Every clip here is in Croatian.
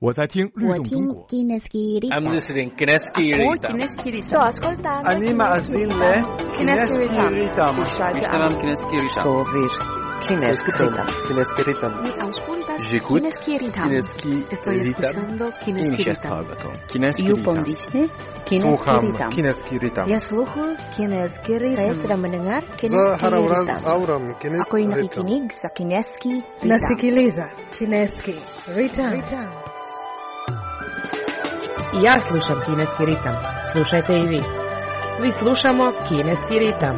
我在听律动中国。 I'm listening Kineski Ritam. Sto ascoltando. Anima azille Kineski Ritam. Ishtaram Kineski Ritam. Sovir Kineski Ritam. Kineski Ritam. Mi auscultas J'écoute Kineski Ritam. Kineski Estoy escuchando Kineski Ritam. Kineski You Ritam. pondisne Kineski Sluham Ritam. Kineski Ritam. Ya sluhu Kineski Ritam. Saya sedang mendengar Za Kineski harawraz Ritam. auram Ako Kineski yung Ritam. nakikinig sa Kineski Ritam. Nasikiliza Kineski Ritam. I ja slušam Kineski ritam. Slušajte i vi. Svi slušamo Kineski ritam.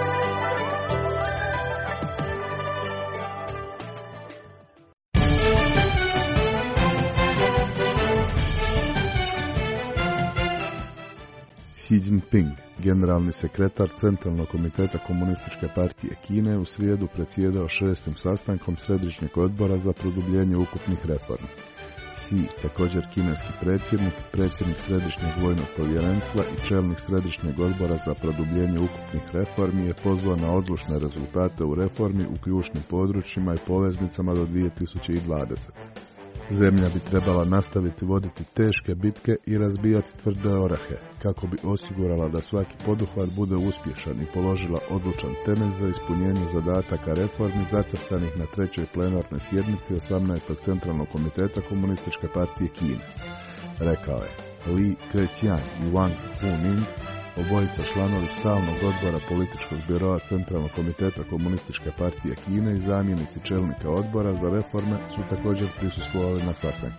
Xi Jinping, generalni sekretar Centralnog komiteta Komunističke partije Kine, u srijedu predsjedao 6. sastankom Središnjeg odbora za produbljenje ukupnih reformi. Xi, također kineski predsjednik, predsjednik Središnjeg vojnog povjerenstva i čelnik Središnjeg odbora za produbljenje ukupnih reformi, je pozvao na odlučne rezultate u reformi u ključnim područjima i poveznicama do 2020. Zemlja bi trebala nastaviti voditi teške bitke i razbijati tvrde orahe, kako bi osigurala da svaki poduhvat bude uspješan i položila odlučan temelj za ispunjenje zadataka reformi zacrtanih na 3. plenarnoj sjednici 18. Centralnog komiteta Komunističke partije Kine. Rekao je Li Keqiang i Wang Huning, obojica članovi stalnog odbora političkog biroa Centralnog komiteta Komunističke partije Kine i zamjenici čelnika odbora za reforme, su također prisustvovali na sastanku.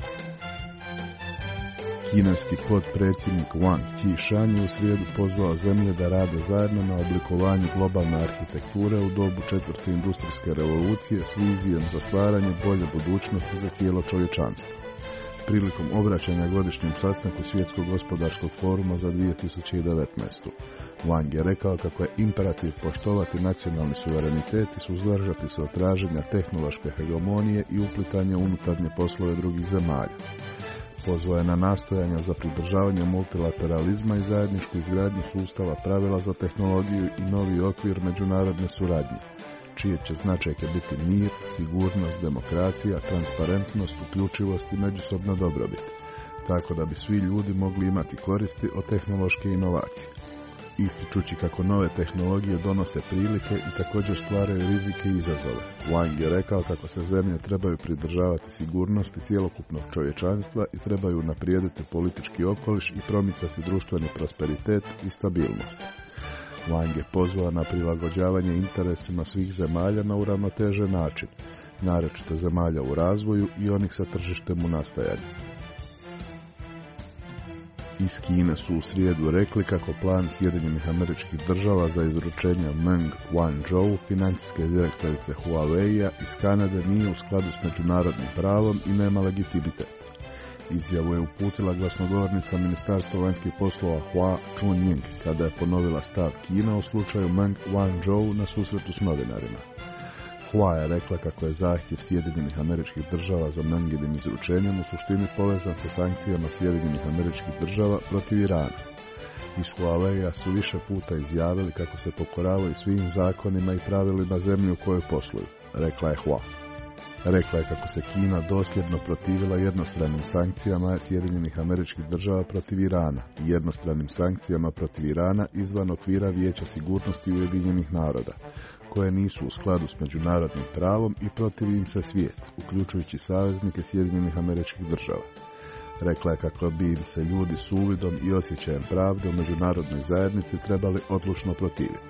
Kineski potpredsjednik Wang Qishan je u srijedu pozvao zemlje da rade zajedno na oblikovanju globalne arhitekture u dobu 4. industrijske revolucije s vizijom za stvaranje bolje budućnosti za cijelo čovječanstvo. Prilikom obraćanja godišnjem sastanku Svjetskog gospodarskog foruma za 2019. Wang je rekao kako je imperativ poštovati nacionalni suverenitet i suzdržati se od traženja tehnološke hegemonije i uplitanja u unutarnje poslove drugih zemalja. Pozvao je na nastojanja za pridržavanje multilateralizma i zajedničku izgradnju sustava pravila za tehnologiju i novi okvir međunarodne suradnje, čije će značajke biti mir, sigurnost, demokracija, transparentnost, uključivost i međusobna dobrobit, tako da bi svi ljudi mogli imati koristi od tehnološke inovacije. Ističući kako nove tehnologije donose prilike i također stvaraju rizike i izazove, Wang je rekao kako se zemlje trebaju pridržavati sigurnosti cjelokupnog čovječanstva i trebaju unaprijediti politički okoliš i promicati društveni prosperitet i stabilnost. Wang je pozvao na prilagođavanje interesima svih zemalja na uravnotežen način, naročito zemalja u razvoju i onih sa tržištem u nastajanju. Iz Kine su u srijedu rekli kako plan Sjedinjenih Američkih Država za izručenje Meng Wanzhou, financijske direktorice Huawei-a iz Kanade, nije u skladu s međunarodnim pravom i nema legitimitet. Izjavu je uputila glasnogovornica Ministarstva vanjskih poslova Hua Chunying kada je ponovila stav Kina u slučaju Meng Wanzhou na susretu s novinarima. Hua je rekla kako je zahtjev Sjedinjenih Američkih Država za Menginim izručenjem u suštini povezan sa sankcijama Sjedinjenih Američkih Država protiv Irana. Iz Huawei-a su više puta izjavili kako se pokoravaju svim zakonima i pravilima zemlje u kojoj posluju, rekla je Hua. Rekla je kako se Kina dosljedno protivila jednostranim sankcijama Sjedinjenih Američkih Država protiv Irana i jednostranim sankcijama protiv Irana izvan okvira Vijeća sigurnosti Ujedinjenih naroda, koje nisu u skladu s međunarodnim pravom i protivi im se svijet, uključujući saveznike Sjedinjenih Američkih Država. Rekla je kako bi im se ljudi s uvidom i osjećajem pravde u međunarodnoj zajednici trebali odlučno protiviti.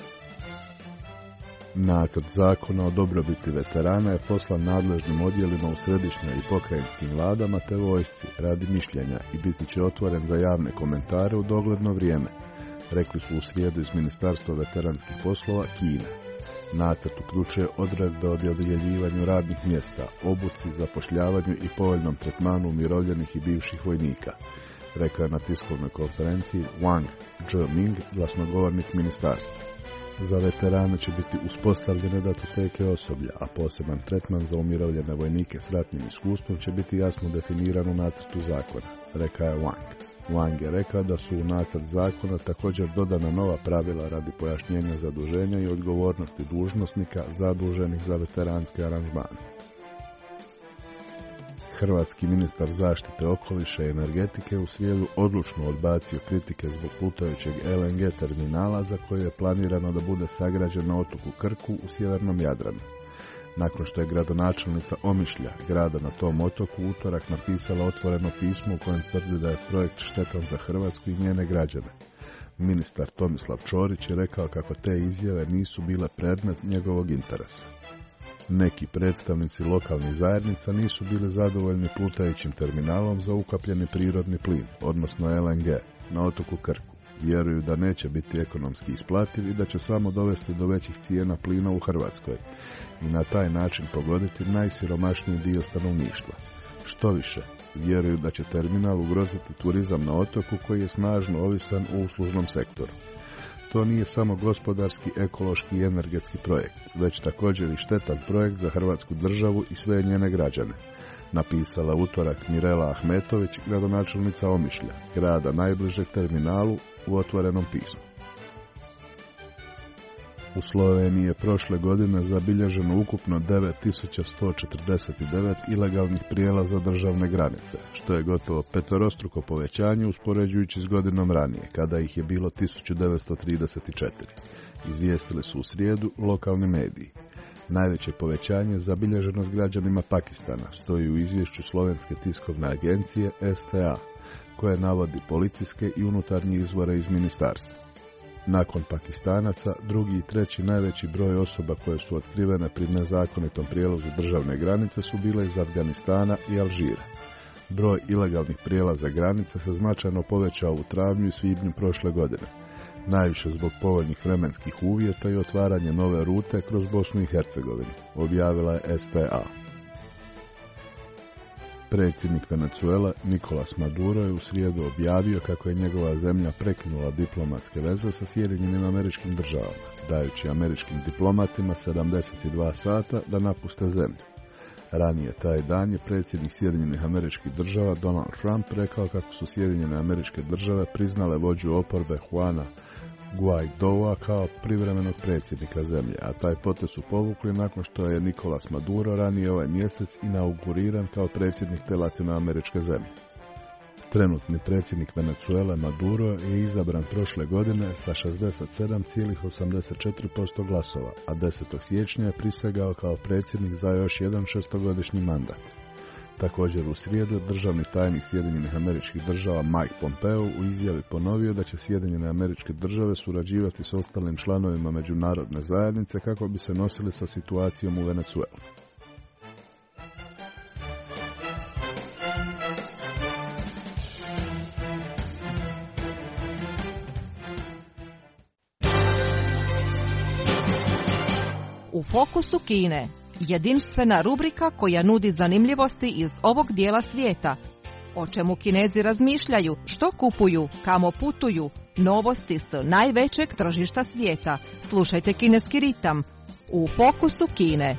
Nacrt zakona o dobrobiti veterana je poslan nadležnim odjelima u središnjoj i pokrajinskim vladama te vojsci radi mišljenja i biti će otvoren za javne komentare u dogledno vrijeme, rekli su u srijedu iz Ministarstva veteranskih poslova Kine. Nacrt uključuje odredbe o dodjeljivanju radnih mjesta, obuci, zapošljavanju i povoljnom tretmanu umirovljenih i bivših vojnika, rekao je na tiskovnoj konferenciji Wang Zhiming, glasnogovornik ministarstva. Za veterane će biti uspostavljene datoteke osoblja, a poseban tretman za umirovljene vojnike s ratnim iskustvom će biti jasno definiran u nacrtu zakona, rekao je Wang. Wang je rekao da su u nacrt zakona također dodana nova pravila radi pojašnjenja zaduženja i odgovornosti dužnosnika zaduženih za veteranske aranžmane. hrvatski ministar zaštite okoliša i energetike u srijedu odlučno odbacio kritike zbog plutajućeg LNG terminala za koje je planirano da bude sagrađen na otoku Krku u sjevernom Jadranu. Nakon što je gradonačelnica Omišlja, grada na tom otoku, u utorak napisala otvoreno pismo u kojem tvrdi da je projekt štetan za Hrvatsku i njene građane. Ministar Tomislav Ćorić je rekao kako te izjave nisu bile predmet njegovog interesa. Neki predstavnici lokalnih zajednica nisu bili zadovoljni plutajućim terminalom za ukapljeni prirodni plin, odnosno LNG, na otoku Krku. Vjeruju da neće biti ekonomski isplativ i da će samo dovesti do većih cijena plina u Hrvatskoj i na taj način pogoditi najsiromašniji dio stanovništva. Što više, vjeruju da će terminal ugroziti turizam na otoku koji je snažno ovisan u uslužnom sektoru. To nije samo gospodarski, ekološki i energetski projekt, već također i štetan projekt za Hrvatsku državu i sve njene građane, napisala utorak Mirela Ahmetović, gradonačelnica Omišlja, grada najbližeg terminalu, u otvorenom pismu. U Sloveniji je prošle godine zabilježeno ukupno 9149 ilegalnih prijelaza državne granice, što je gotovo peterostruko povećanje uspoređujući s godinom ranije, kada ih je bilo 1934. Izvijestili su u srijedu lokalni mediji. Najveće povećanje zabilježeno s građanima Pakistana, stoji u izvješću Slovenske tiskovne agencije STA, koje navodi policijske i unutarnje izvore iz ministarstva. Nakon Pakistanaca, drugi i treći najveći broj osoba koje su otkrivene pri nezakonitom prijelazu državne granice su bile iz Afganistana i Alžira. Broj ilegalnih prijelaza granice se značajno povećao u travnju i svibnju prošle godine, najviše zbog povoljnih vremenskih uvjeta i otvaranje nove rute kroz Bosnu i Hercegovinu, objavila je STA. Predsjednik Venezuele Nicolás Maduro je u srijedu objavio kako je njegova zemlja prekinula diplomatske veze sa Sjedinjenim Američkim Državama, dajući američkim diplomatima 72 sata da napuste zemlju. Ranije taj dan je predsjednik Sjedinjenih Američkih Država Donald Trump rekao kako su Sjedinjene Američke Države priznale vođu oporbe Juana Guaidoa kao privremenog predsjednika zemlje, a taj potez su povukli nakon što je Nicolás Maduro ranije ovaj mjesec inauguriran kao predsjednik te latinoameričke zemlje. Trenutni predsjednik Venezuele Maduro je izabran prošle godine sa 67,84% glasova, a 10. siječnja je prisegao kao predsjednik za još jedan šestogodišnji mandat. Također u srijedu državni tajnik Sjedinjenih Američkih Država Mike Pompeo u izjavi ponovio da će Sjedinjene Američke Države surađivati s ostalim članovima međunarodne zajednice kako bi se nosili sa situacijom u Venezueli. U fokusu Kine, jedinstvena rubrika koja nudi zanimljivosti iz ovog dijela svijeta. O čemu Kinezi razmišljaju, što kupuju, kamo putuju, novosti s najvećeg tržišta svijeta. Slušajte Kineski ritam u fokusu Kine.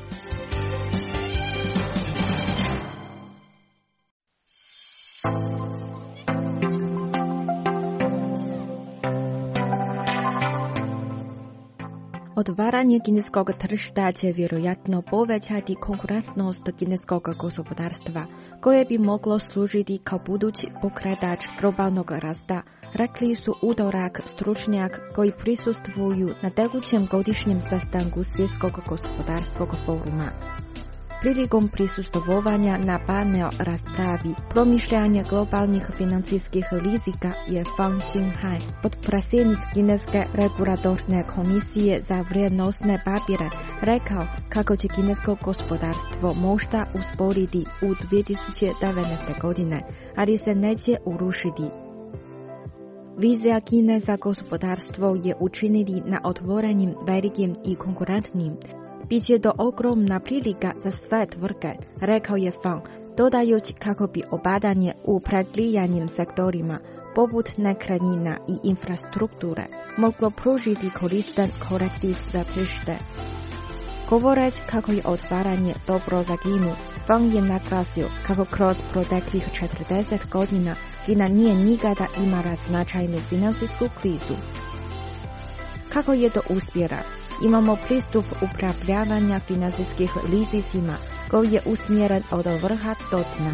Otvaranje kineskog tržišta će vjerojatno povećati konkurentnost kineskog gospodarstva, koje bi moglo služiti kao budući pokretač globalnog rasta, rekli su utorak stručnjak koji prisustvuju na tekućem godišnjem sastanku Svjetskog gospodarskog foruma. Prilikom prisustvovanja na panel raspravi promišljanje globalnih financijskih rizika je Fang Xinghai, potpredsjednik Kineske regulatorne komisije za vrijednosne papire, rekao kako će kinesko gospodarstvo možda usporiti u 2019. godine, ali se neće urušiti. Vizija Kine za gospodarstvo je učiniti na otvorenim, velikim i konkurentnim. Biće to ogromna prilika za sve tvrtke, rekao je Fang, dodajući kako bi opadanje u preglijanim sektorima, poput nekretnina i infrastrukture, moglo pružiti koristan korektiv za tržište. Govoreći kako je otvaranje dobro za Kinu, Fang je naglasio kako kroz proteklih 40 godina Kina nije nikada imala značajnu financijsku krizu. Kako je to uspjela? Imamo pristup upravljavanja financijskih rizicima koji je usmjeren od vrha do dna.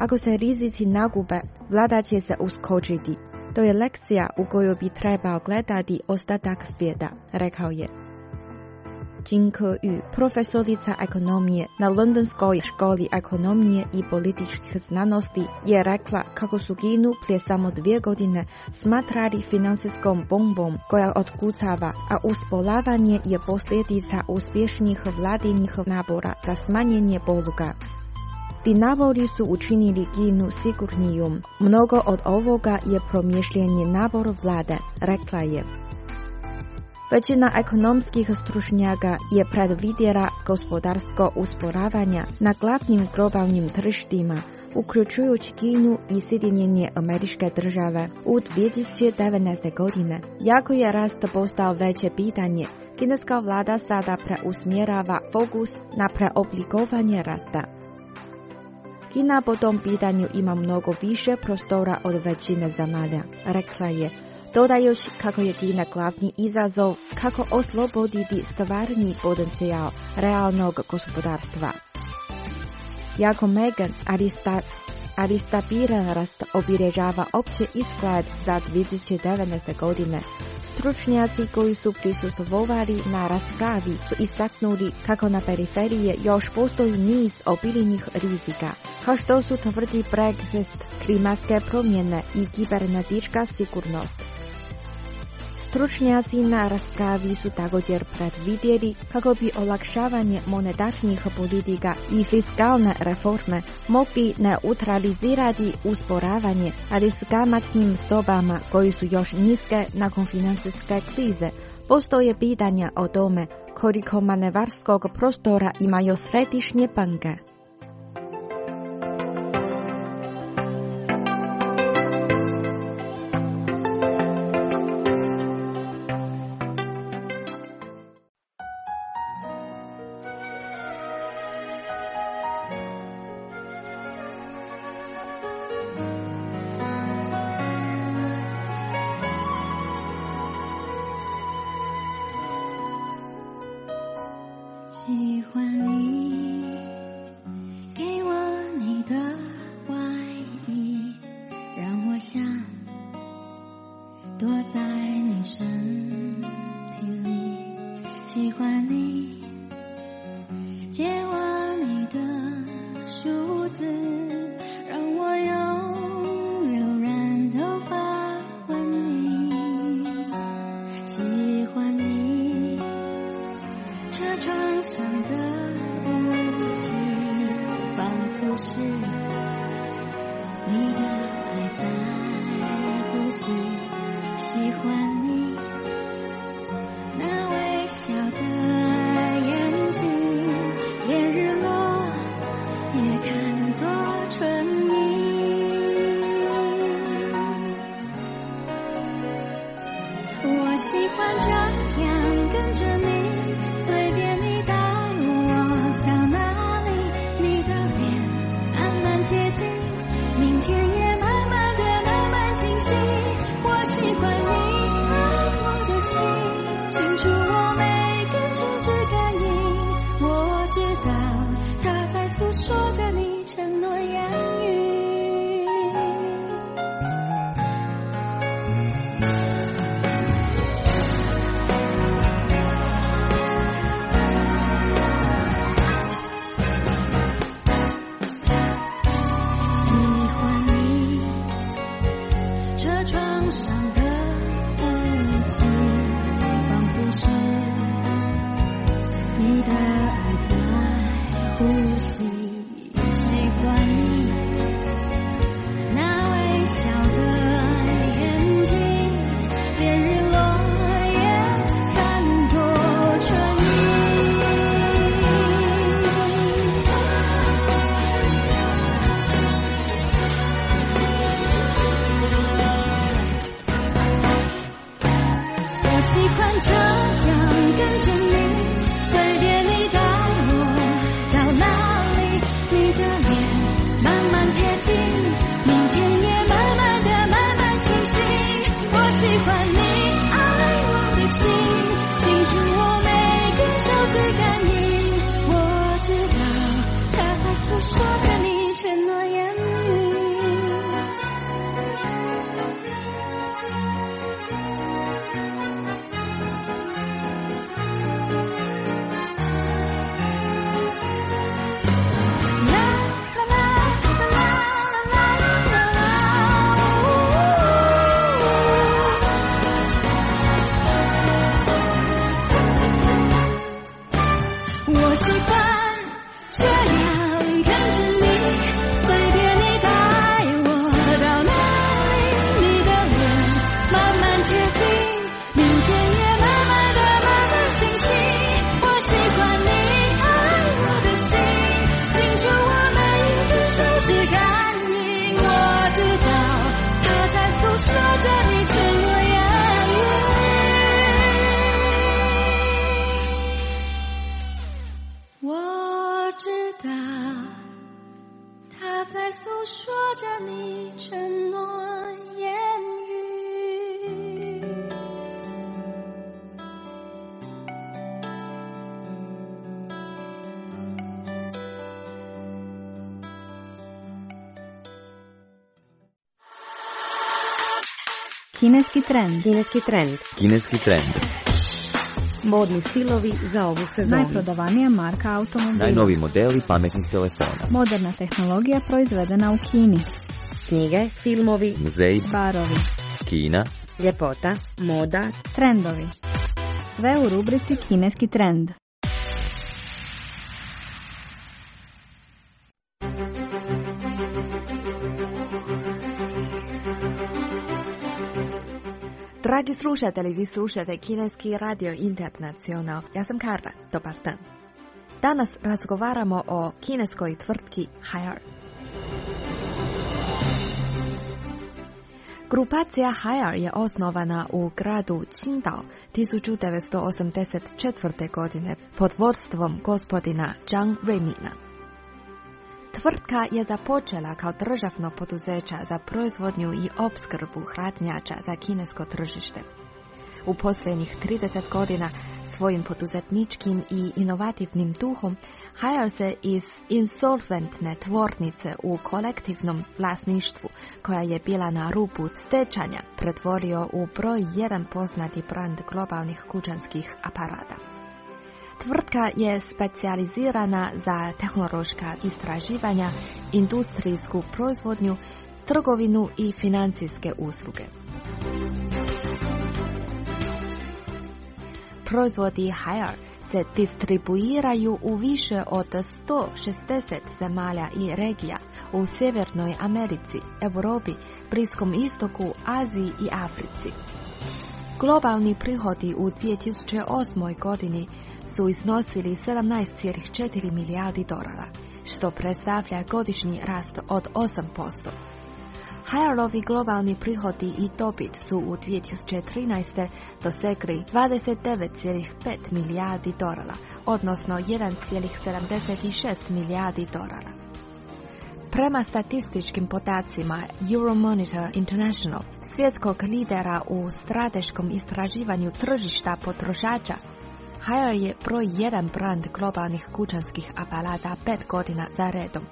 Ako se rizici nagube, vlada će se uskočiti. To je lekcija u koju bi trebao gledati ostatak svijeta, rekao je. Jin Ke-yu, profesorica ekonomije na Londonskoj školi ekonomije i političkih znanosti, je rekla kako su Kinu prije samo 2 godine smatrali financijskom bombom koja otkucava, a usporavanje je posljedica uspješnih vladinih napora za smanjenje poluga. Ti napori su učinili Kinu sigurnijom. Mnogo od ovoga je promišljeni napor vlade, rekla je. Većina ekonomskih stručnjaka je predvidjela gospodarsko usporavanje na glavnim globalnim tržištima, uključujući Kinu i Sjedinjene Američke Države u 2019. godine. Jako je rast postao veće pitanje. Kineska vlada sada preusmjerava fokus na preoblikovanje rasta. Kina po tom pitanju ima mnogo više prostora od većine zemalja, rekla je, dodajući kako je Kina glavni izazov kako osloboditi stvarni potencijal realnog gospodarstva. Jako megan, ali stabilan rast obilježava opći izgled za 2019. godine. Stručnjaci koji su prisustvovali na raspravi su istaknuli kako na periferiji još postoji niz obiljenih rizika, kao što su tvrdi Brexit, klimatske promjene i kibernetička sigurnost. Stručnjaci na raspravi su također predvidjeli kako bi olakšavanje monetarnih politika i fiskalne reforme mogli neutralizirati usporavanje, ali s kamatnim stopama koji su još niske nakon financijske krize. Postoje pitanja o tome koliko manevarskog prostora imaju središnje banke. 喜欢你，给我你的外衣，让我想躲在你身体里。喜欢你，借我你的梳子，让我用柔软头发吻你。喜欢你，车窗上的雾气，仿佛是你的爱在呼吸。喜欢你那微笑的眼睛，连日落也看作春意。我喜欢这样跟着你，随便你带我到哪里，你的脸慢慢贴近，明天也慢慢的慢慢清晰。我喜欢你爱我的心，清楚我每个直觉感应，我知道它在诉说着你承诺言语。车窗上的雾气，仿佛是你的爱在呼吸。喜欢你那微笑的眼睛，连日落也看作春意。我喜欢这样跟着你，随便你带我到哪里， 说着你承诺押韵，我知道他在诉说着你承诺言语。 Kineski trend. Kineski trend. Kineski trend. Modni stilovi za ovu sezonu. Najprodavanija marka automobila. Najnoviji modeli pametnih telefona. Moderna tehnologija proizvedena u Kini. Knjige, filmovi, Muzeji, Barovi. Kina, ljepota, moda, Trendovi. Sve u rubrici Kineski trend. Dragi slušatelji, vi slušate Kineski radio internacional. Ja sam Karla, dobar dan. Danas razgovaramo o kineskoj tvrtki Haier. Grupacija Haier je osnovana u gradu Qingdao 1984. godine pod vodstvom gospodina Zhang Ruimina. Tvrtka je započela kao državno poduzeća za proizvodnju i opskrbu hladnjača za kinesko tržište. U posljednjih 30 godina svojim poduzetničkim i inovativnim duhom Haier se iz insolventne tvornice u kolektivnom vlasništvu, koja je bila na rubu stečanja, pretvorio u broj 1 poznati brand globalnih kućanskih aparata. Tvrtka je specijalizirana za tehnološka istraživanja, industrijsku proizvodnju, trgovinu i financijske usluge. Proizvodi Haier se distribuiraju u više od 160 zemalja i regija u Sjevernoj Americi, Europi, Bliskom istoku, Aziji i Africi. Globalni prihodi u 2008. godini su iznosili 17,4 milijardi dolara, što predstavlja godišnji rast od 8%. Haierovi globalni prihodi i dobit su u 2013. dosegli 29,5 milijardi dolara, odnosno 1,76 milijardi dolara. Prema statističkim podacima Euromonitor International, svjetskog lidera u strateškom istraživanju tržišta potrošača, Haier je broj 1 brand globalnih kućanskih aparata 5 godina za redom.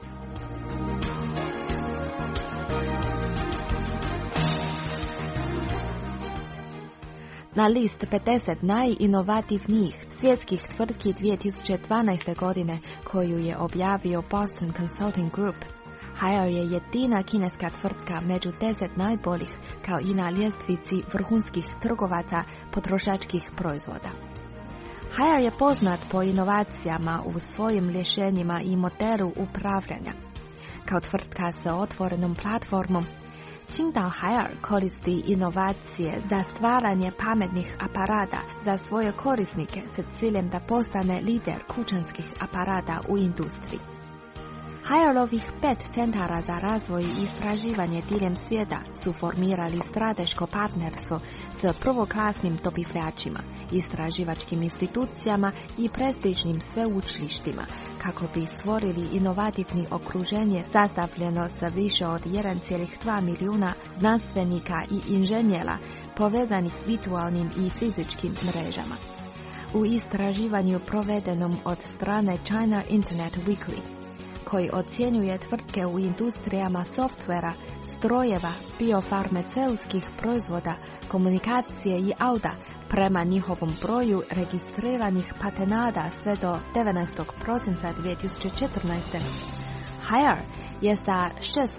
Na list 50 najinovativnijih svjetskih tvrtki 2012. godine, koju je objavio Boston Consulting Group, Haier je jedina kineska tvrtka među 10 najboljih, kao i na ljestvici vrhunskih trgovaca potrošačkih proizvoda. Haier je poznat po inovacijama u svojim rješenjima i modelu upravljanja. Kao tvrtka sa otvorenom platformom, Qingdao Haier koristi inovacije za stvaranje pametnih aparata za svoje korisnike sa ciljem da postane lider kućanskih aparata u industriji. Haierovih 5 centara za razvoj i istraživanje diljem svijeta su formirali strateško partnerstvo s prvoklasnim dobavljačima, istraživačkim institucijama i prestižnim sveučilištima, kako bi stvorili inovativni okruženje sastavljeno sa više od 1,2 milijuna znanstvenika i inženjera povezanih virtualnim i fizičkim mrežama. U istraživanju provedenom od strane China Internet Weekly, koji ocjenjuje tvrtke u industrijama softvera, strojeva, biofarmaceutskih proizvoda, komunikacije i auta, prema njihovom broju registriranih patenata sve do 19. prosinca 2014. Haier je sa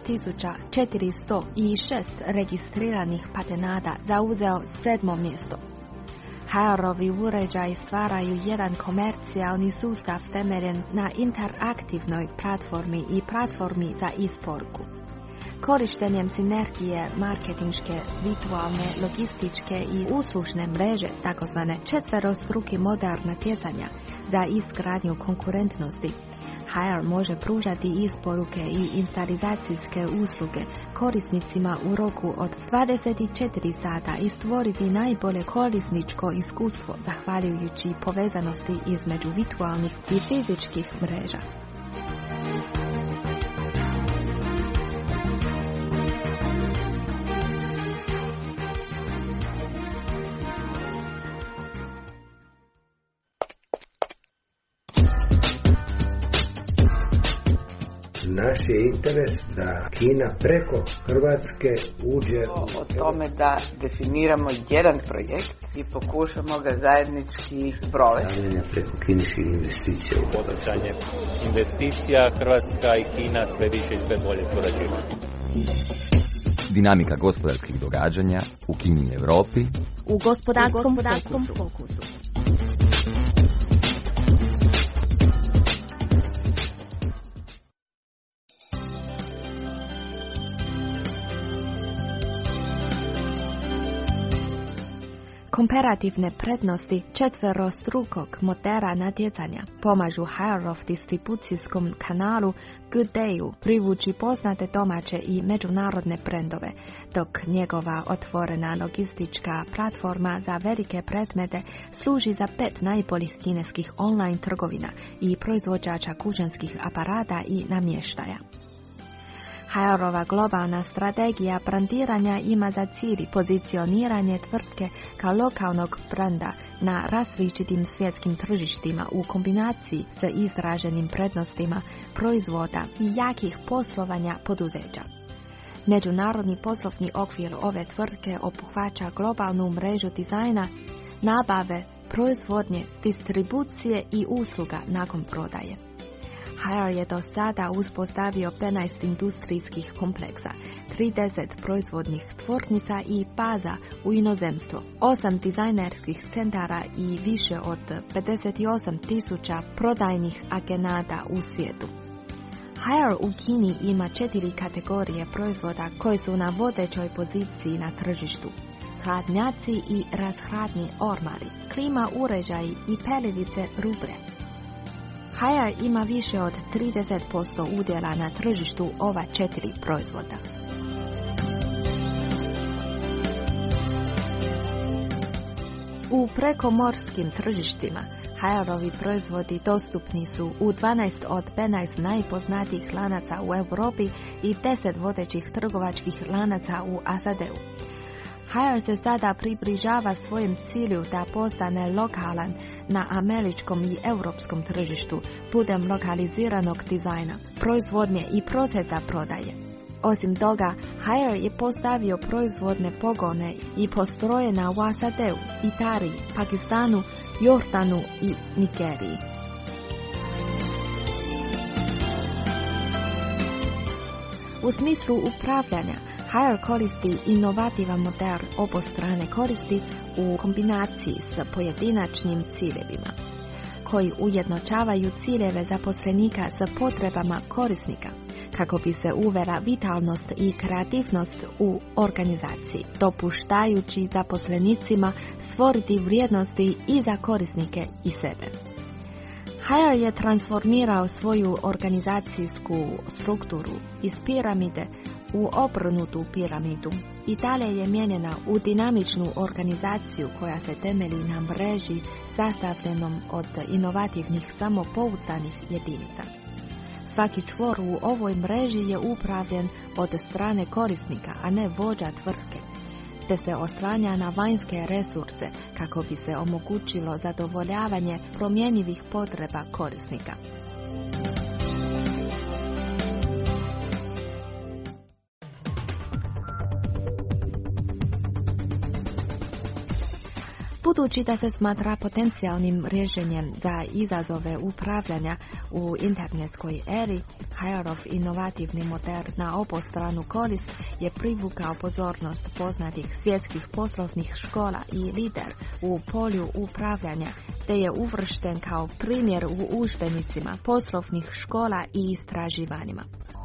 6406 registriranih patenata zauzeo 7. mjesto. Haierovi uređaji stvaraju jedan komercijalni sustav temeljen na interaktivnoj platformi i platformi za isporuku. Korištenjem sinergije marketinške, virtualne, logističke i uslužne mreže, takozvane četverostruki model natjecanja za izgradnju konkurentnosti, Haier može pružati isporuke i instalacijske usluge korisnicima u roku od 24 sata i stvoriti najbolje korisničko iskustvo zahvaljujući povezanosti između virtualnih i fizičkih mreža. Naš je interes da Kina preko Hrvatske uđe o tome da definiramo jedan projekt i pokušamo ga zajednički provesti. Stavljanja preko kineskih investicija. Poticanje investicija, Hrvatska i Kina sve više i sve bolje surađuju. Dinamika gospodarskih događanja u Kini i Europi u gospodarskom fokusu. Komparativne prednosti četverostrukog modela natjecanja pomažu Haierov distribucijskom kanalu Good Dayu privući poznate domaće i međunarodne brendove, dok njegova otvorena logistička platforma za velike predmete služi za 5 najboljih kineskih online trgovina i proizvođača kućanskih aparata i namještaja. Haierova globalna strategija brandiranja ima za cilj pozicioniranje tvrtke kao lokalnog brenda na različitim svjetskim tržištima u kombinaciji s izraženim prednostima proizvoda i jakih poslovanja poduzeća. Međunarodni poslovni okvir ove tvrtke obuhvaća globalnu mrežu dizajna, nabave, proizvodnje, distribucije i usluga nakon prodaje. Haier je do sada uspostavio 15 industrijskih kompleksa, 30 proizvodnih tvornica i baza u inozemstvu, 8 dizajnerskih centara i više od 58.000 prodajnih agenata u svijetu. Haier u Kini ima 4 kategorije proizvoda koji su na vodećoj poziciji na tržištu: hladnjaci i razhladni ormari, klima uređaji i pelilice rubre. Haier ima više od 30% udjela na tržištu ova 4 proizvoda. U prekomorskim tržištima Haierovi proizvodi dostupni su u 12 od 15 najpoznatijih lanaca u Europi i 10 vodećih trgovačkih lanaca u SAD-u. Haier se sada približava svojem cilju da postane lokalan na američkom i europskom tržištu putem lokaliziranog dizajna, proizvodnje i procesa prodaje. Osim toga, Haier je postavio proizvodne pogone i postrojena u SAD-u, Italiji, Pakistanu, Jordanu i Nigeriji. U smislu upravljanja, Haier koristi inovativan model obostrane koristi u kombinaciji s pojedinačnim ciljevima, koji ujednačavaju ciljeve zaposlenika s potrebama korisnika, kako bi se uvela vitalnost i kreativnost u organizaciji, dopuštajući zaposlenicima stvoriti vrijednosti i za korisnike i sebe. Haier je transformirao svoju organizacijsku strukturu iz piramide u obrnutu piramidu i dalje je mijenjena u dinamičnu organizaciju koja se temelji na mreži sastavljenom od inovativnih samopouzdanih jedinica. Svaki čvor u ovoj mreži je upravljen od strane korisnika, a ne vođa tvrtke, te se oslanja na vanjske resurse kako bi se omogućilo zadovoljavanje promjenjivih potreba korisnika. Budući da se smatra potencijalnim rješenjem za izazove upravljanja u internetskoj eri, Haierov inovativni model na obostranu korist je privukao pozornost poznatih svjetskih poslovnih škola i lider u polju upravljanja, te je uvršten kao primjer u udžbenicima poslovnih škola i istraživanjima.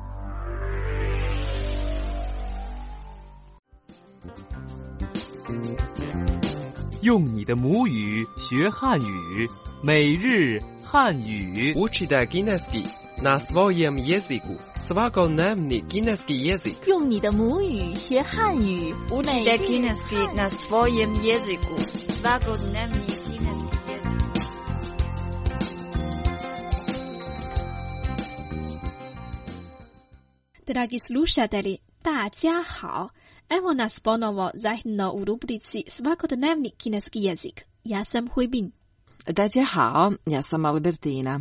用你的母语学汉语，每日汉语。 Uči da kineski na svojem jeziku. Svakodnevni kineski jezik. 用你的母语学汉语。 Učite kineski na svojem jeziku. Svakodnevni kineski jezik. Dragi slušatelji, 大家好. Evo nas ponovo zajedno u rubrici Svakodnevni kineski jezik. Ja sam Huibin. 大家好, ja sam Albertina.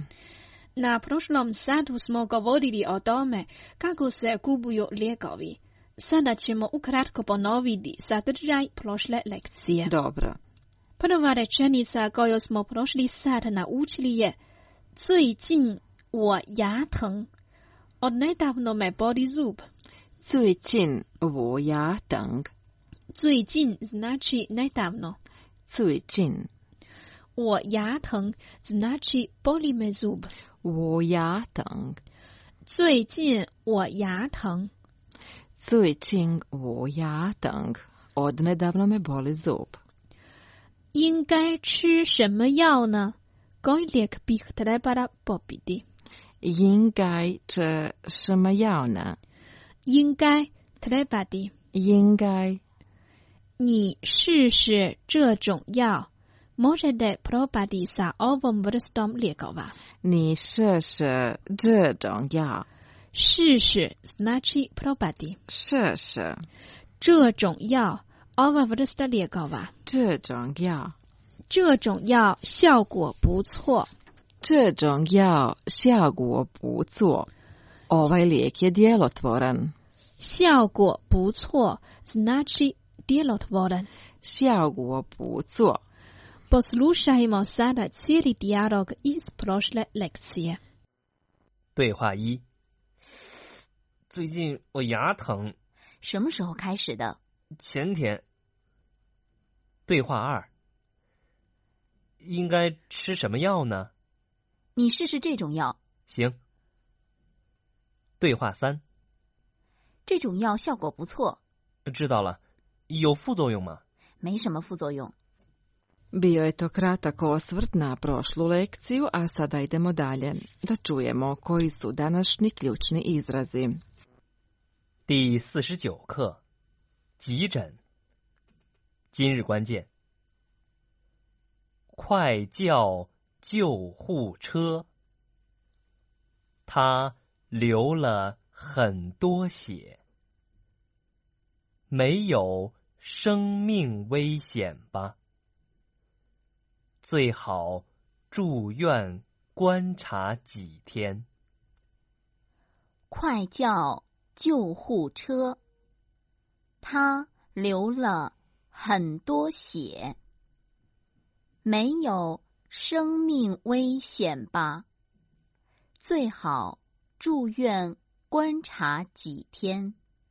Na prošlom satu smo govorili o tome kako se kupuju lijekovi. Sada ćemo ukratko ponoviti sadržaj prošle lekcije. Dobro. Prva rečenica koju smo prošli sat naučili je 最近我牙疼. Odnedavno me boli zub. 最近我牙疼. 最近 znači nedavno. 最近我牙疼 znači boli me zub. 我牙疼. 最近我牙疼. 最近我牙疼. Odnedavno me boli zub. 应该吃什么药呢? Koji lijek bih trebala popiti? 应该吃什么药呢? 应该 trebati. 应该. 你试试这种药. Možete probati sa ovom vrstom lijekova. 你试试这种药. 试试 znači probati. 试试这种药 ova vrsta lijekova. 这种药. 这种药效果不错. 这种药效果不错. Ovaj lijek je djelotvoran. 效果不错 znači djelotvoran. 效果不错. Poslušajmo sada cijeli dijalog iz prošle lekcije. 对话一：最近我牙疼。 什么时候开始的？ 前天。对话二：应该吃什么药呢？ 你试试这种药。 行。对话三： 这种药效果不错。 知道了，有副作用吗？ 没什么副作用。 Bio je to kratak osvrt na prošlu lekciju, a sada idemo dalje. Da čujemo koji su današnji ključni izrazi. 第49课，急诊。今日关键：快叫救护车。他流了很多血，没有生命危险吧？ 最好住院观察几天。 快叫救护车！他流了很多血，没有生命危险吧？最好住院观察几天。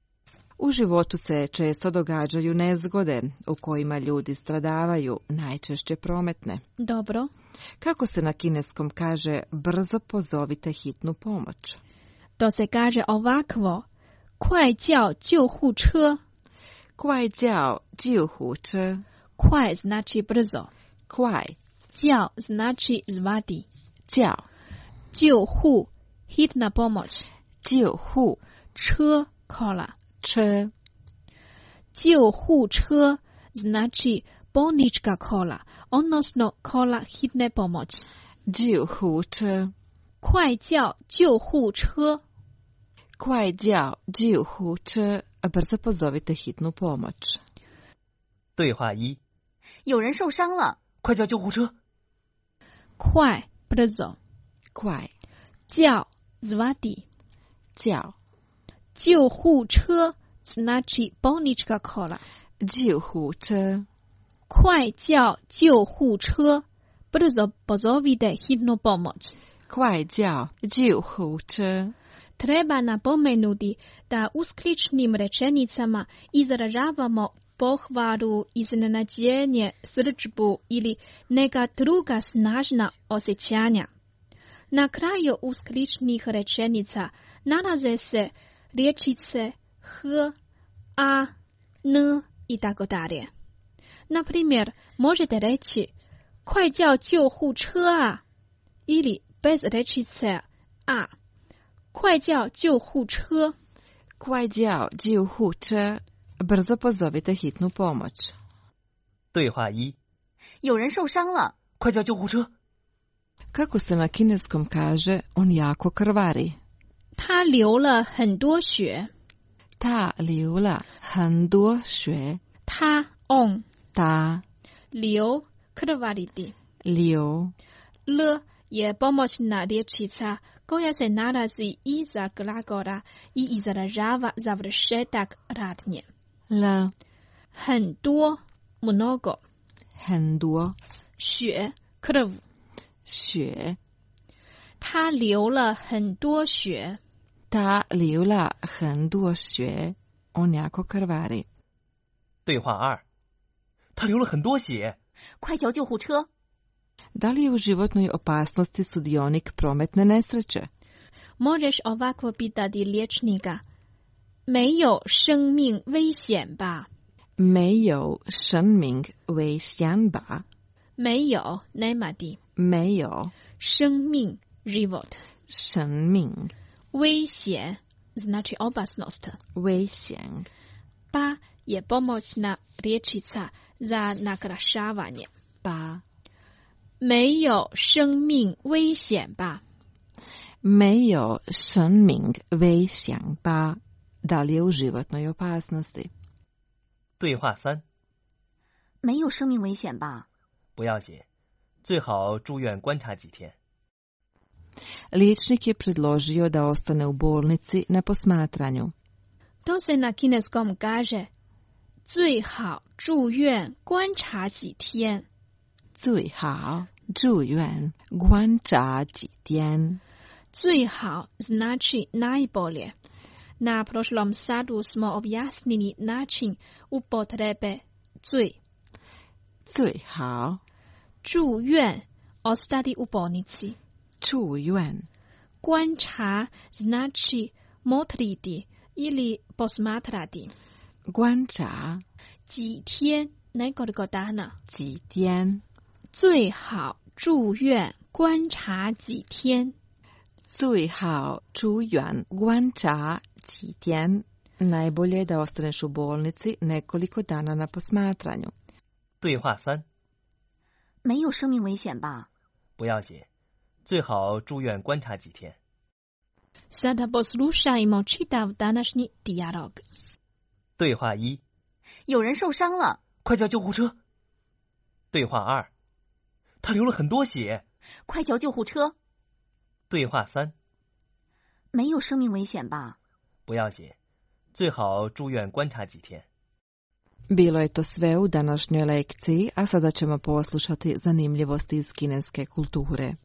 U životu se često događaju nezgode u kojima ljudi stradavaju, najčešće prometne. Dobro. Kako se na kineskom kaže brzo pozovite hitnu pomoć? To se kaže ovakvo: 快叫救护车. 快叫救护车. 快 znači brzo. 快叫 znači zvati. 叫救护 hitna pomoć. 救护车 kola. 车救护车 znači bolnička kola, odnosno kola hitne pomoći. 救护车快叫救护车快叫救护车 brzo pozovite hitnu pomoć. 对话一： 有人受伤了， 快叫救护车！ 快 brzo. 快叫 zvati. 叫救护车 znači bolnička kola. 救护车快叫救护车 brzo pozovite hitnu pomoć. 快叫救护车 Treba napomenuti da u skličnim rečenicama izražavamo pohvalu, iznenađenje, srdžbu ili neka druga snažna osjećanja. Na kraju uskličnih rečenica nalaze se riječice h, a, n i tako dalje. Na primjer, možete reći 快叫救护车啊 ili bez rečice a. 快叫救护车！ 快叫救护车！ Brzo pozovite hitnu pomoć. 对话一： 有人受伤了， 快叫救护车！ Kako se na kineskom kaže, on jako krvari. 他流了很多血。 他流了很多血。 他 on 他流 krvariti 流 l je pomoćna rječica koja se nalazi iza glagola i izražava završetak radnje. L 很多 mnogo 很多血 krv 血。 他流了很多血。 他流了很多血。On jako krvari. 对话二：他流了很多血， 快叫救护车！ Da li je u životnoj opasnosti sudionik prometne nesreće? Možeš ovako pitati liječnika. 没有生命危险吧？ 没有生命危险吧？ 没有 nema ti 没有生命 život 生命危险 znači opasnost 危险 pa je pomoćna rječica za nakrašavanje pa 没有生命危险吧？ 没有生命危险吧？ Da li je u životnoj opasnosti? 对话三： 没有生命危险吧？ 不要紧，最好住院观察几天。 Liječnik je predložio da ostane u bolnici na posmatranju. To se na kineskom kaže 最好住院观察几天。 最好住院观察几天。 最好 znači najbolje. Na prošlom satu smo objasnili način upotrebe 最。 最好住院 ostati u bolnici. 住院观察 znači motriti ili posmatrati. 观察几天 nekoliko dana. 几天最好住院观察几天。 最好住院观察几天。Najbolje je da ostaneš u bolnici nekoliko dana na posmatranju. 对话三： 没有生命危险吧？ 不要紧，最好住院观察几天。 Sada poslušajmo čitav današnji dijalog. 对话一： 有人受伤了， 快叫救护车！对话二：他流了很多血， 快叫救护车！ 对话三： 没有生命危险吧？ 不要紧，最好住院观察几天。 Bilo je to sve u današnjoj lekciji, a sada ćemo poslušati zanimljivosti iz kineske kulture.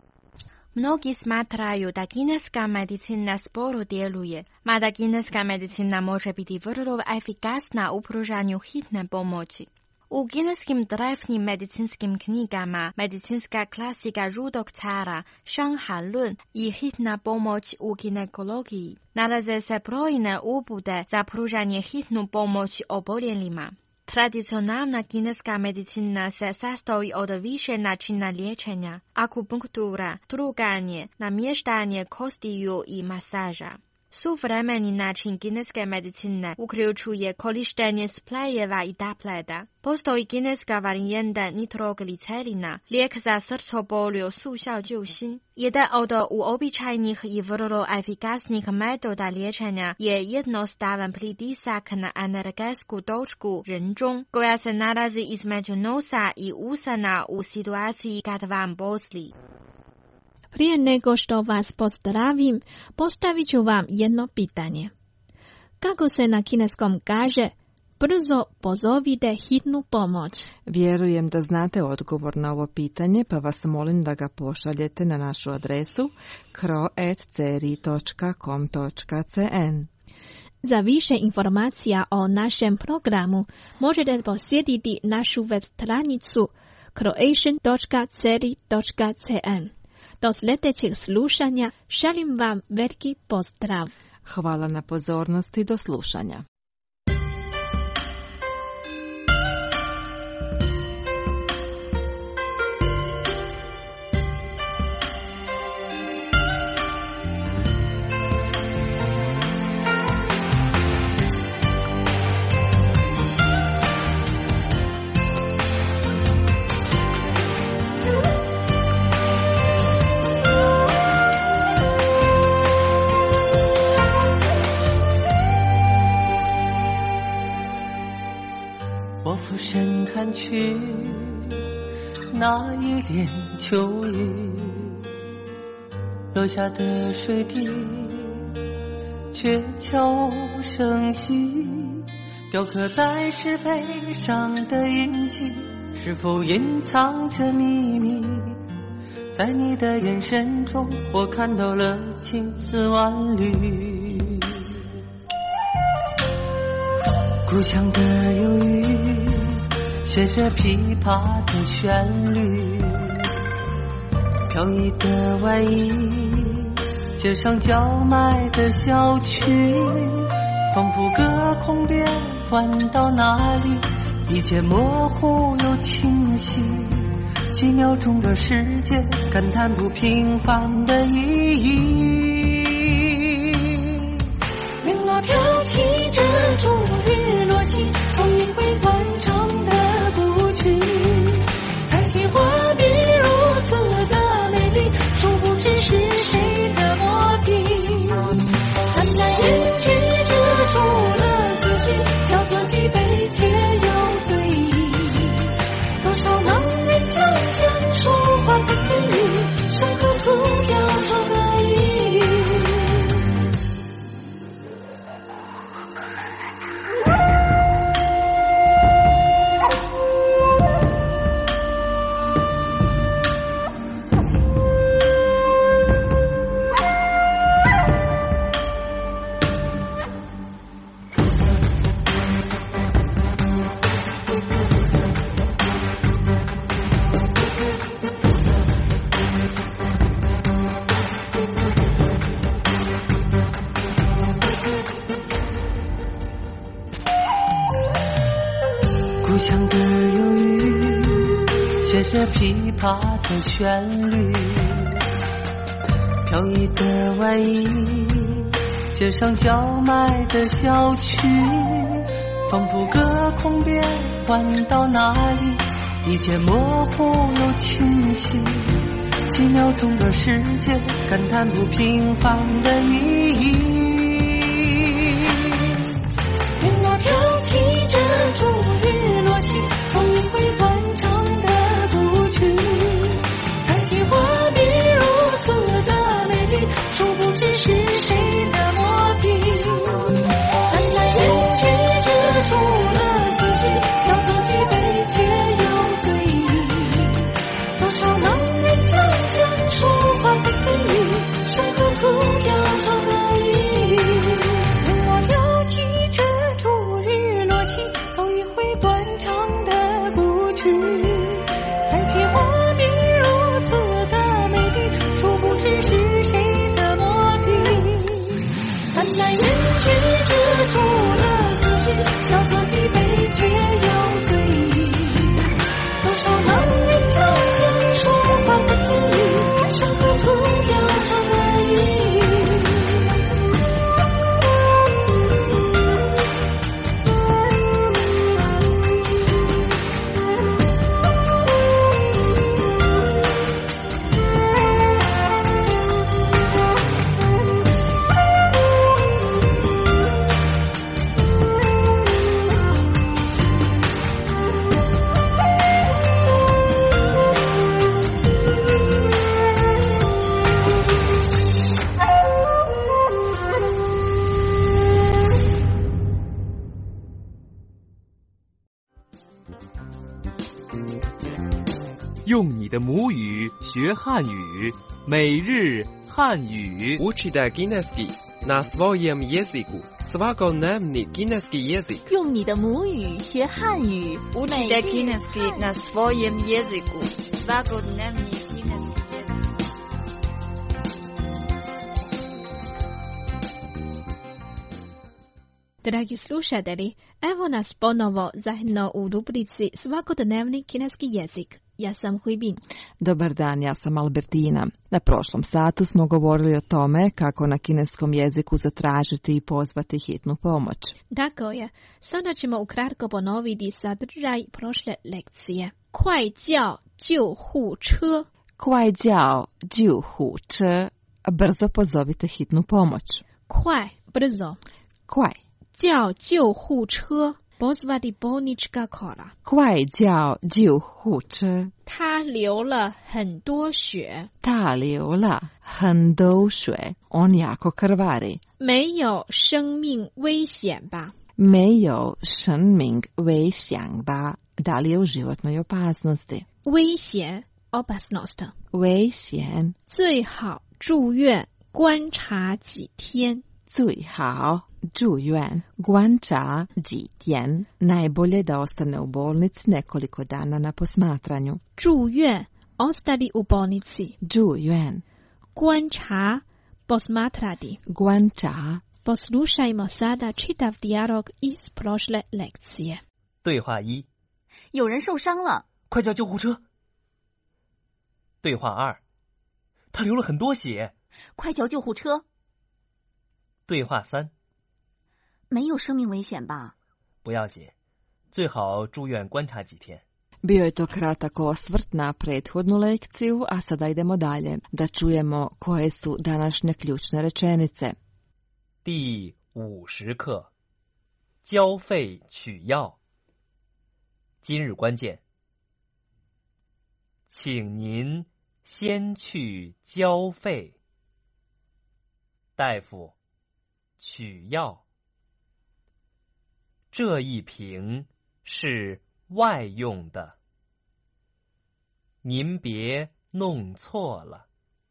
Mnogi smatraju da kineska medicina sporo djeluje, mada kineska medicina može biti vrlo efikasna u pružanju hitne pomoći. U kineskim drevnim medicinskim knjigama medicinska klasika Žutog cara, Shanghan Lun i hitna pomoć u ginekologiji nalaze se brojne upute za pružanje hitnu pomoć oboljelima. Tradicionalna kineska medicina se sastoji od više načina liječenja: akupunktura, truganje, namještanje kostiju i masaža. Suvremeni način kineske medicine uključuje korištenje sprejeva i tableta. Postoji kineska varijanta nitroglicerina, lijek za srcobolju Suxiao Jiuxin. Jedan od uobičajenih i vrlo efikasnih metoda liječenja je jednostavan pritisak na energetsku točku Renzhong, koja se nalazi između nosa i usana u situaciji kad vam boli. Prije nego što vas pozdravim, postavit ću vam jedno pitanje. Kako se na kineskom kaže, brzo pozovite hitnu pomoć? Vjerujem da znate odgovor na ovo pitanje, pa vas molim da ga pošaljete na našu adresu kro@ceri.com.cn. Za više informacija o našem programu možete posjetiti našu web stranicu croatian.ceri.cn. Do sljedećeg slušanja želim vam veliki pozdrav. Hvala na pozornosti, do slušanja. 我俯身看去，那一帘秋雨，落下的水滴却悄无声息，雕刻在石碑上的印记，是否隐藏着秘密？在你的眼神中，我看到了千丝万缕。故乡的忧郁，写着琵琶的旋律，飘逸的外衣，街上叫卖的小曲，仿佛隔空变换到哪里，一切模糊又清晰，几秒钟的时间，感叹不平凡的意义。铃拉飘起这烛日落起，从云会断肠的古曲，看见画笔如此的美丽，殊不知是谁的墨笔。看那胭脂遮住了思绪，小作几杯却有醉意，多少男人将将说话在嘴里，伤口涂掉出的意义。故乡的忧郁，写着琵琶的旋律，飘逸的外衣，街上叫卖的小曲，仿佛隔空变换到哪里，一切模糊又清晰，几秒钟的时间，感叹不平凡的意义。铃拉飘起这烛日落起，从云会断肠的古曲，看见画笔如此的美丽，殊不知是谁的墨笔。看那胭脂遮住了思绪，小作几杯却有醉意，多少男人将将说话在嘴里，伤口涂掉出的意义。铃拉飘起这烛日落起，从一回断肠的古曲，看见画笔如此的美丽，殊不知是谁的墨笔。看那胭脂遮住了思绪，小作几杯却有醉意，多少男人将将说话在嘴里，伤口涂掉出的意义。 用你的母语学汉语，每日汉语。 Учите кінеський на своєму язику. Свободний кінеський язик. 用你的母语学汉语， Учите кінеський на своєму язику. Свободний кінеський язик. Dragi slušatelji, evo nas ponovo zajedno u rubrici Svakodnevni kineski jezik. Ja sam Huibin. Dobar dan, ja sam Albertina. Na prošlom satu smo govorili o tome kako na kineskom jeziku zatražiti i pozvati hitnu pomoć. Tako je. Sada ćemo ukratko ponoviti sadržaj prošle lekcije. 快叫救护车. 快叫救护车. Brzo pozovite hitnu pomoć. 快, brzo. 快. 叫救护车. pozvati bolnička kola. 快叫救护车。 他流了很多血。 他流了很多水。On jako krvari. 没有生命危险吧？ 没有生命危险吧？Da li je u životnoj opasnosti? 危险 opasnost. 危险。 最好住院观察几天。 最好住院观察几天。Najbolje da ostane u bolnici nekoliko dana na posmatranju. 住院 ostali u bolnici. 住院。 观察 posmatrati. 观察。 Poslušajmo sada čitav dijalog iz prošle lekcije. 对话1： 有人受伤了， 快叫救护车。对话2：他流了很多血， 快叫救护车。 对话3： 没有生命危险吧？ 不要紧，最好住院观察几天。 Bio je to kratak osvrt na prethodnu lekciju, a sada idemo dalje da čujemo koje su današnje ključne rečenice. 第50课，交费取药。今日关键，请您先去交费。大夫，取药。这一瓶是外用的，您别弄错了。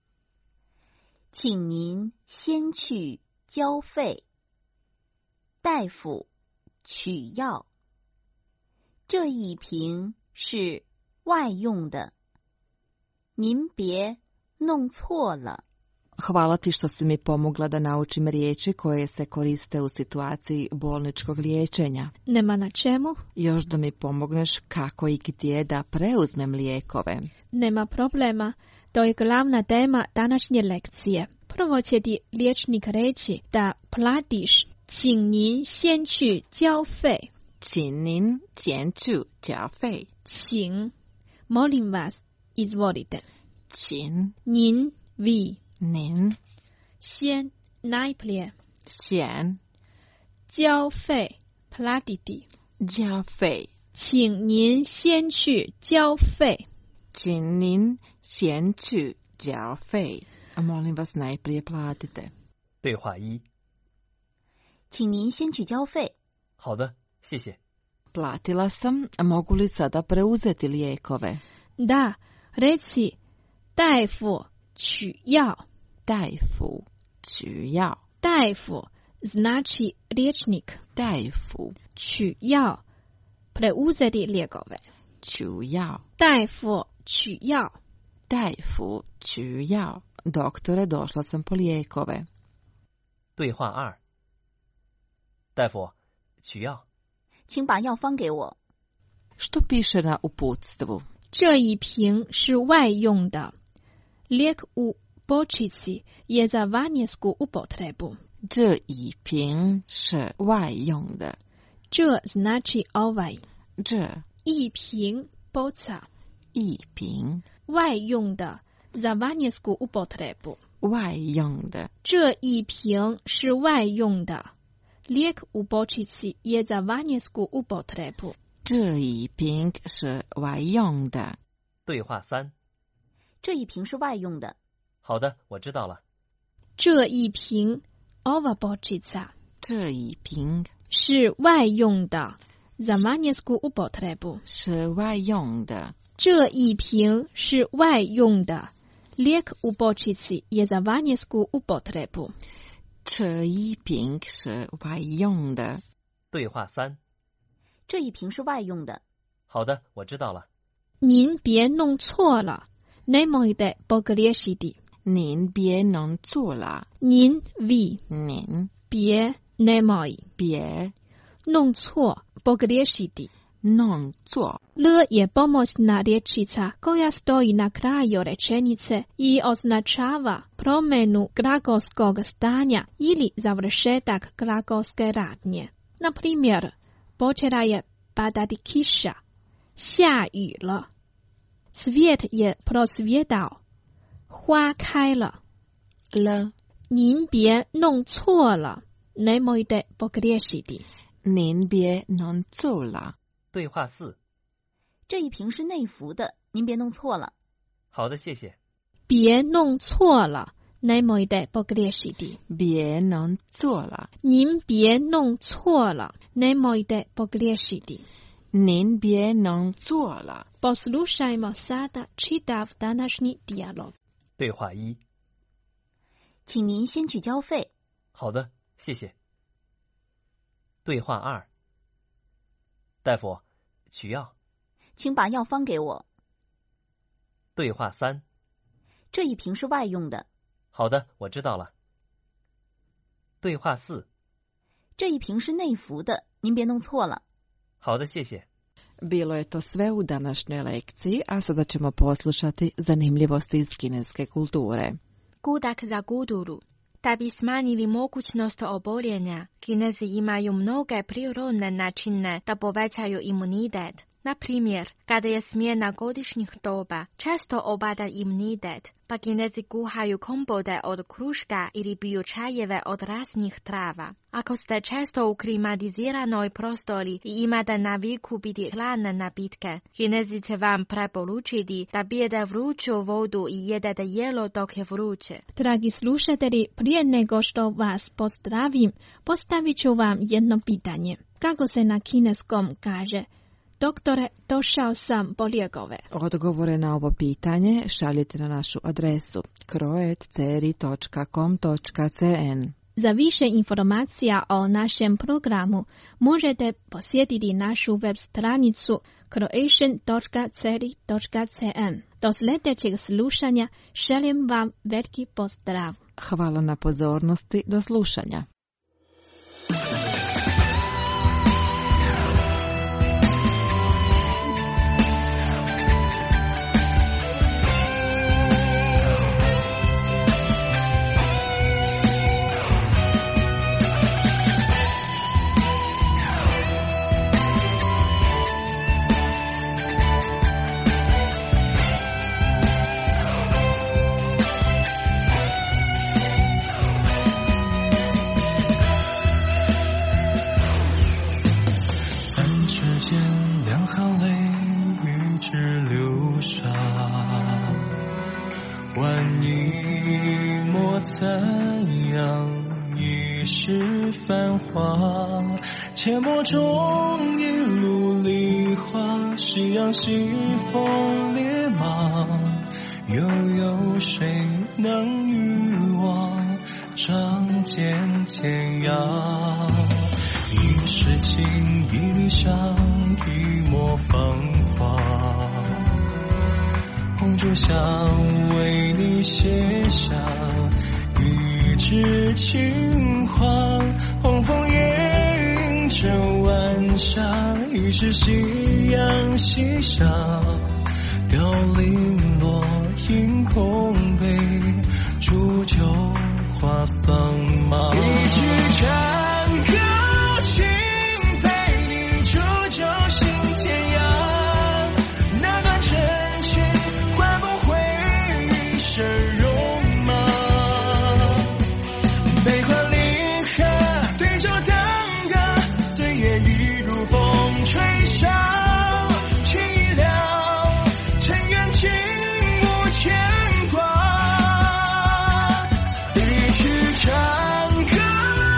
请您先去交费。大夫，取药。这一瓶是外用的，您别弄错了。 Hvala ti što si mi pomogla da naučim riječi koje se koriste u situaciji bolničkog liječenja. Nema na čemu. Još da mi pomogneš kako i gdje da preuzmem lijekove. Nema problema. To je glavna tema današnje lekcije. Prvo će ti liječnik reći da platiš. 请您先去交费。 请您先去交费。 请 molim vas, izvolite. 请您 vi 您先 najprije 先交费 platiti 交费。 请您先去交费。 请您先去交费。Molim vas, najprije platite. 对话1： 请您先去交费。 好的，谢谢。 Platila sam, mogu li sada preuzeti lijekove? Da, reci 大夫取药。 大夫取药。 大夫 znači liječnik. 大夫取药 preuzeti lijekove. 取药。 大夫取药。 大夫取药。Doktore, došla sam po lijekove. 对话2：大夫，取药。 请把药方给我。 Što piše na uputstvu? 这一瓶是外用的。Lijek u bočici je za vanjsku upotrebu. 这一瓶是外用的。 这 znači ovaj. 这一瓶 boca. 一瓶外用的 za vanjsku upotrebu. 外用的。 这一瓶是外用的。Lijek u bočici je za vanjsku upotrebu. 这一瓶是外用的。 对话3： 这一瓶是外用的。 好的，我知道了。 这一瓶 ova bočica 这一瓶是外用的。za vanjsku upotrebu 是外用的。 这一瓶是外用的。Lijek u bočici je za vanjsku upotrebu. 这一瓶是外用的。 对话3： 这一瓶是外用的。 好的，我知道了。 您别弄错了。Nemojte pogriješiti. 您别弄错了。 您 vi 您别 nemoj 别弄错 pogriješiti. 弄错 L je pomoćna rječica koja stoji na kraju rečenice i označava promjenu glagolskog stanja ili završetak glagolske radnje. Na primjer, počela je padati kiša, 下雨了. Svijet je prosvjedao, 花开了. L 您别弄错了 nemojte pogriješiti. 您别弄错了。 对话4， 这一瓶是内服的，您别弄错了。 好的，谢谢。 别弄错了。Nemojte pogriješiti. 别弄错了。 您别弄错了。Nemojte pogriješiti. 您别弄错了。 Poslušajmo sada čitav današnji dijalog. 对话1， 请您先去交费。 好的，谢谢。对话2，大夫，取药。 请把药方给我。 对话3， 这一瓶是外用的。 好的，我知道了。对话4， 这一瓶是内服的，您别弄错了。 好的，谢谢。 Bilo je to sve u današnjoj lekciji, a sada ćemo poslušati zanimljivosti iz kineske kulture. Kudak za kulturu. Da bi smanjili mogućnost oboljenja, Kinezi imaju mnoge prirodne načine da povećaju imunitet. Na primjer, kada je smjena godišnjih doba, često opada imunitet, pa Kinezi kuhaju kompote od kruška ili piju čajeve od raznih trava. Ako ste često u klimatiziranoj prostori i imate naviku piti hladne napitke, Kinezi će vam preporučiti da pijete vruću vodu i jedete jelo dok je vruće. Dragi slušatelji, prije nego što vas pozdravim, postavit ću vam jedno pitanje. Kako se na kineskom kaže? Doktore, došao sam po lijekove. Odgovore na ovo pitanje šaljite na našu adresu kroetceri.com.cn. Za više informacija o našem programu možete posjetiti našu web stranicu croatian.ceri.cn. Do sljedećeg slušanja želim vam veliki pozdrav. Hvala na pozornosti, do slušanja. 阡陌中一路梨花，夕阳西风烈马，又有谁能与我仗剑天涯？一世情，一理想，一抹芳华，红烛香为你写下一纸情话，红枫叶映着晚霞，一世夕阳西下，凋零落英空杯，煮酒话桑麻，一曲战歌心陪你煮酒行天涯，那段真情换不回一生戎马，悲欢离合对酒当歌，岁月已如风吹沙，情已了，尘缘尽无牵挂，一曲长歌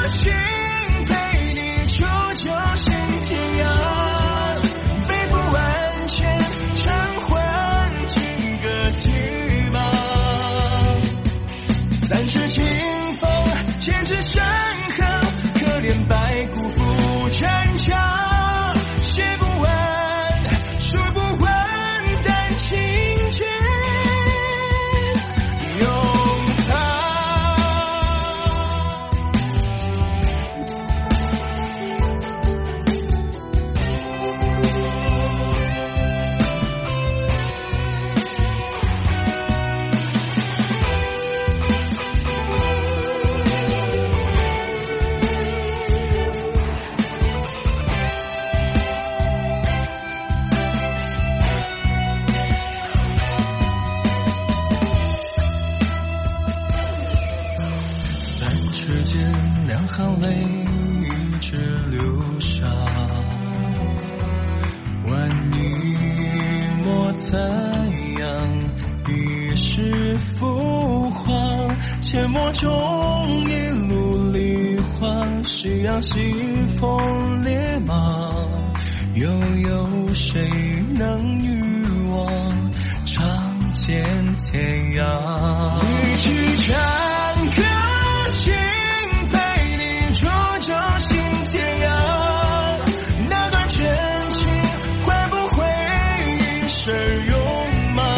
火中一路梨花，夕阳西风烈马，又有谁能与我仗剑天涯？一曲长歌行，陪你煮酒行天涯。那段真情会不会一生戎马？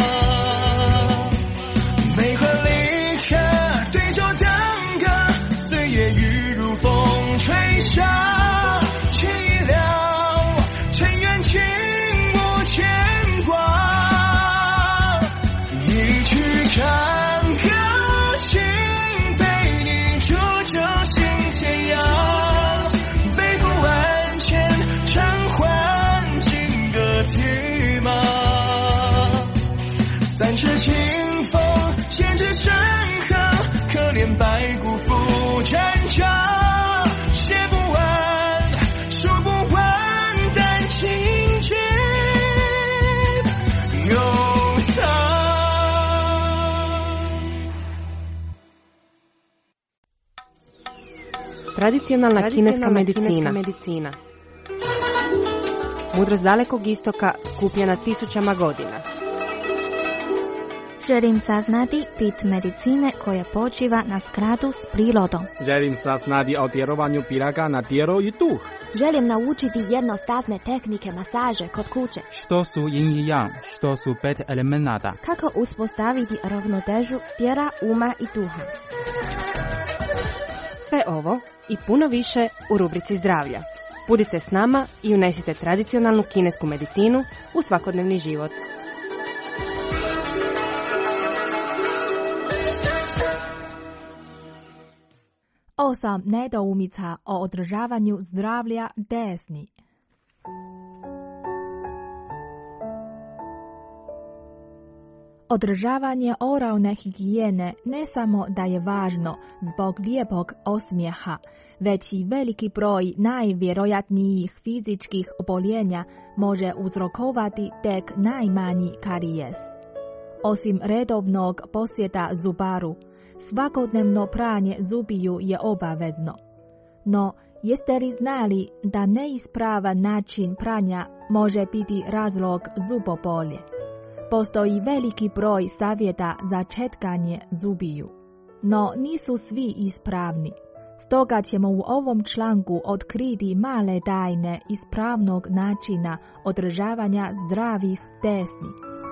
梅花离合，对酒当歌，醉夜雨如风吹沙，情已了，尘缘情无牵挂。一曲长歌行，陪你煮酒行天涯。背负万千尘寰，金戈铁马。三尺清风，千尺山河，可怜白骨负战场。写不完，数不完，但情君永藏。 Tradicionalna kineska medicina. Mudrost dalekog istoka skupljena tisućama godina. Želim saznati bit medicine koja počiva na skladu s prirodom. Želim saznati o djelovanju piraga na tijelo i duh. Želim naučiti jednostavne tehnike masaže kod kuće. Što su yin i yang, što su 5 elemenata. Kako uspostaviti ravnotežu tijela, uma i duha. Sve ovo i puno više u rubrici zdravlja. Budite s nama i unesite tradicionalnu kinesku medicinu u svakodnevni život. Osam nedoumica o održavanju zdravlja desni. Održavanje oralne higijene ne samo da je važno zbog lijepog osmijeha, već i veliki broj najvjerojatnijih fizičkih oboljenja može uzrokovati tek najmanji karijes. Osim redovnog posjeta zubaru, svakodnevno pranje zubiju je obavezno. No, jeste li znali da neispravan način pranja može biti razlog zubobolje? Postoji veliki broj savjeta za četkanje zubiju, no nisu svi ispravni. Stoga ćemo u ovom članku otkriti male tajne ispravnog načina održavanja zdravih desni.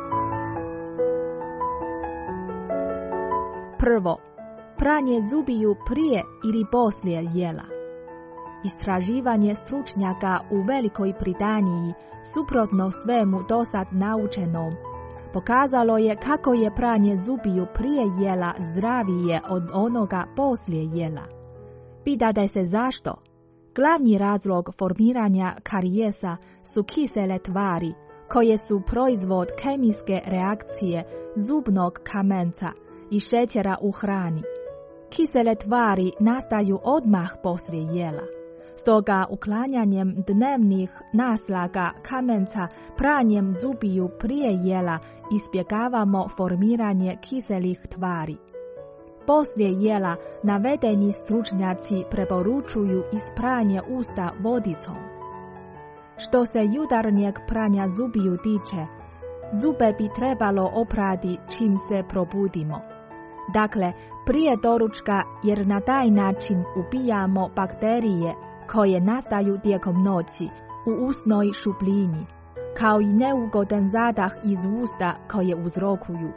Prvo, pranje zubiju prije ili poslije jela. Istraživanje stručnjaka u Velikoj Britaniji, suprotno svemu dosad naučenom, pokazalo je kako je pranje zubiju prije jela zdravije od onoga poslije jela. Pitate se zašto? Glavni razlog formiranja karijesa su kisele tvari, koje su proizvod kemijske reakcije zubnog kamenca i šećera u hrani. Kisele tvari nastaju odmah poslije jela. Stoga uklanjanjem dnevnih naslaga kamenca pranjem zubiju prije jela izbjegavamo formiranje kiselih tvari. Poslije jela navedeni stručnjaci preporučuju ispranje usta vodicom. Što se jutarnjeg pranja zubiju tiče, zube bi trebalo oprati čim se probudimo. Dakle, prije doručka, jer na taj način ubijamo bakterije koje nastaju tijekom noći u usnoj šupljini, kao i neugodan zadah iz usta koje uzrokuju.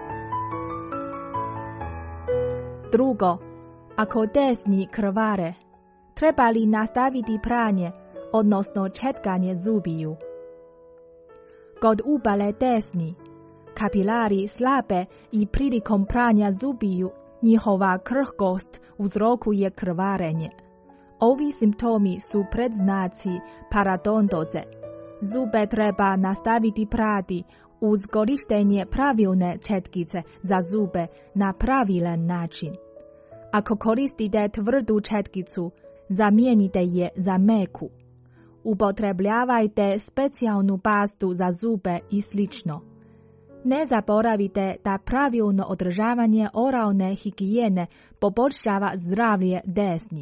Drugo, ako desni krvare, treba li nastaviti pranje, odnosno četkanje zubiju? Kod upale desni, kapilari slabe i prilikom pranja zubiju njihova krhkost uzrokuje krvarenje. Ovi simptomi su predznaci parodontoze. Zube treba nastaviti prati uz korištenje pravilne četkice za zube na pravilan način. Ako koristite tvrdu četkicu, zamijenite je za meku. Upotrebljavajte specijalnu pastu za zube i slično. Ne zaboravite da pravilno održavanje oralne higijene poboljšava zdravlje desni.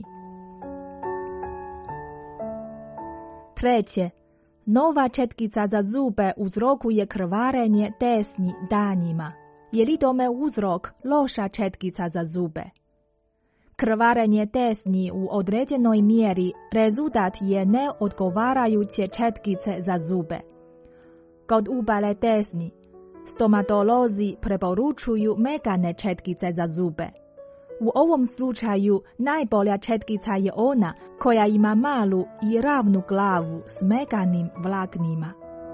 Treće, nova četkica za zube uzrokuje krvarenje desni danjima. Je li tome uzrok loša četkica za zube? Krvarenje desni u određenoj mjeri rezultat je neodgovarajuće četkice za zube. Kod ubale desni, stomatolozi preporučuju mekane četkice za zube. U ovom slučaju najbolja četkica je ona koja ima malu i ravnu glavu s mekanim vlaknima.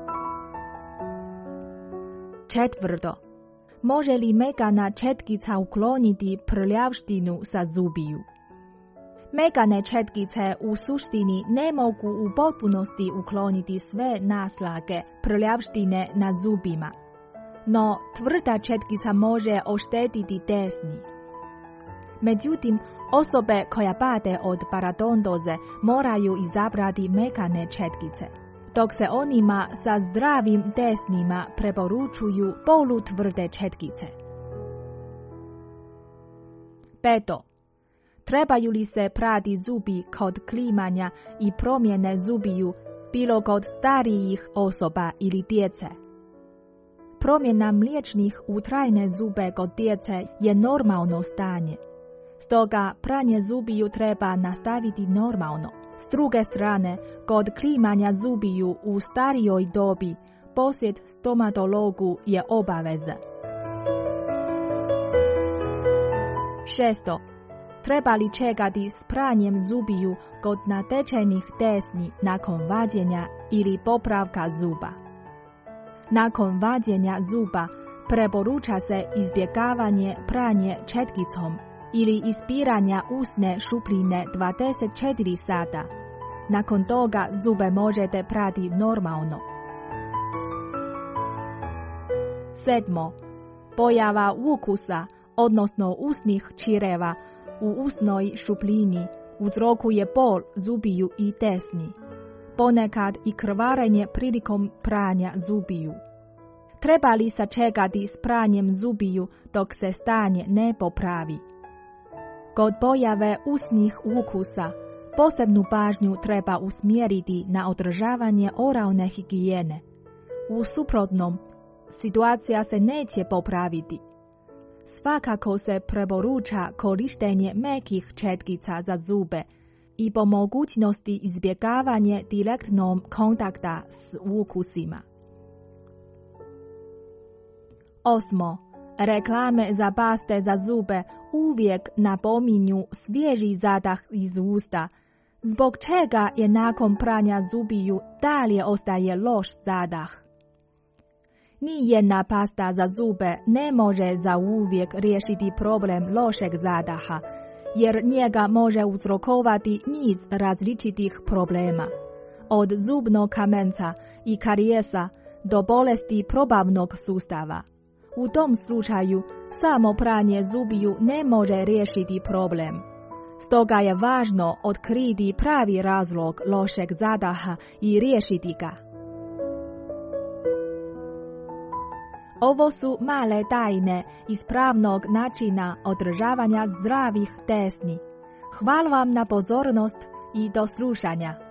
Četvrto, može li mekana četkica ukloniti prljavštinu sa zubiju? Mekane četkice u suštini ne mogu u potpunosti ukloniti sve naslage prljavštine na zubima, no tvrda četkica može oštetiti desni. Međutim, osobe koja pate od parodontoze moraju izabrati mekane četkice, dok se onima sa zdravim desnima preporučuju polutvrde četkice. Peto, trebaju li se prati zubi kod klimanja i promjene zubiju bilo kod starijih osoba ili djece? Promjena mliječnih u trajne zube kod djece je normalno stanje. Stoga pranje zubiju treba nastaviti normalno. S druge strane, kod klimanja zubiju u starijoj dobi, posjet stomatologu je obaveza. Šesto, treba li čekati s pranjem zubiju kod natečenih desni nakon vađenja ili popravka zuba? Nakon vađenja zuba preporuča se izbjegavanje pranje četkicom ili ispiranja usne šupljine 24 sata. Nakon toga zube možete prati normalno. Sedmo, pojava ukusa, odnosno usnih čireva u usnoj šupljini uzrokuje bol zubiju i desni. Ponekad i krvarenje prilikom pranja zubiju. Treba li sačekati s pranjem zubiju dok se stanje ne popravi? Kod pojave usnih ukusa, posebnu pažnju treba usmjeriti na održavanje oralne higijene. U suprotnom, situacija se neće popraviti. Svakako se preporuča korištenje mekih četkica za zube i po mogućnosti izbjegavanje direktnog kontakta s ukusima. Osmo, reklame za paste za zube uvijek napominju svježi zadah iz usta, zbog čega je nakon pranja zubiju dalje ostaje loš zadah. Nijedna pasta za zube ne može zauvijek riješiti problem lošeg zadaha, jer njega može uzrokovati niz različitih problema, od zubnog kamenca i karijesa do bolesti probavnog sustava. U tom slučaju samo pranje zubiju ne može riješiti problem. Stoga je važno otkriti pravi razlog lošeg zadaha i riješiti ga. Ovo su male tajne ispravnog načina održavanja zdravih desni. Hvala vam na pozornost i do slušanja.